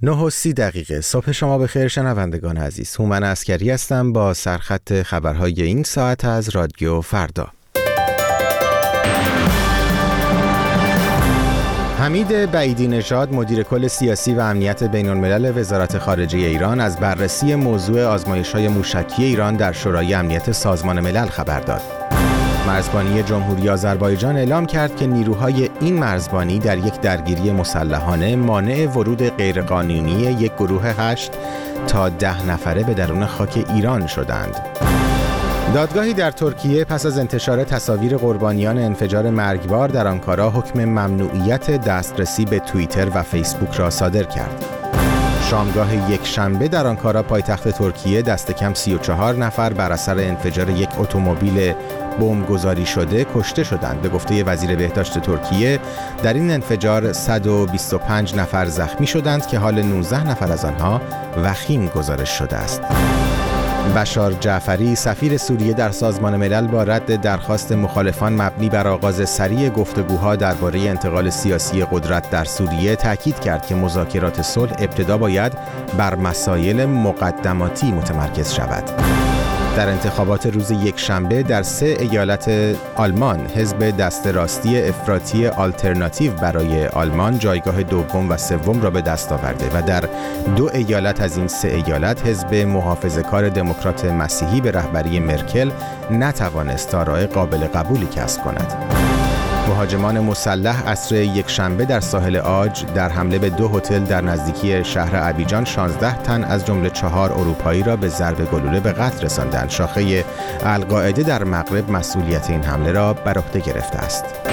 9:30 صبح شما بخیر شنوندگان عزیز. هومن عسکری هستم با سرخط خبرهای این ساعت از رادیو فردا. حمید بعیدی نژاد مدیر کل سیاسی و امنیت بین‌الملل وزارت خارجه ایران از بررسی موضوع آزمایش‌های موشکی ایران در شورای امنیت سازمان ملل خبر داد. مرزبانی جمهوری آذربایجان اعلام کرد که نیروهای این مرزبانی در یک درگیری مسلحانه مانع ورود غیرقانونی یک گروه 8 تا 10 نفره به درون خاک ایران شدند. دادگاهی در ترکیه پس از انتشار تصاویر قربانیان انفجار مرگبار در آنکارا حکم ممنوعیت دسترسی به توییتر و فیسبوک را صادر کرد. شامگاه یک شنبه در آنکارا پایتخت ترکیه دست کم 34 نفر بر اثر انفجار یک اتومبیل بمبگذاری شده کشته شدند. به گفته وزیر بهداشت ترکیه در این انفجار 125 نفر زخمی شدند که حال 19 نفر از آنها وخیم گزارش شده است. بشار جعفری سفیر سوریه در سازمان ملل با رد درخواست مخالفان مبنی بر آغاز سریع گفتگوها درباره انتقال سیاسی قدرت در سوریه تاکید کرد که مذاکرات صلح ابتدا باید بر مسائل مقدماتی متمرکز شود. در انتخابات روز یکشنبه در 3 ایالت آلمان حزب دست راستی افراطی آلترناتیو برای آلمان جایگاه دوم و سوم را به دست آورده و در 2 ایالت از این 3 ایالت حزب محافظه‌کار دموکرات مسیحی به رهبری مرکل نتوانست آراء قابل قبولی کسب کند. مهاجمان مسلح عصر یکشنبه در ساحل عاج در حمله به 2 هتل در نزدیکی شهر ابیجان 16 تن از جمله 4 اروپایی را به ضرب گلوله به قتل رساندند. شاخه القاعده در مغرب مسئولیت این حمله را بر عهده گرفته است.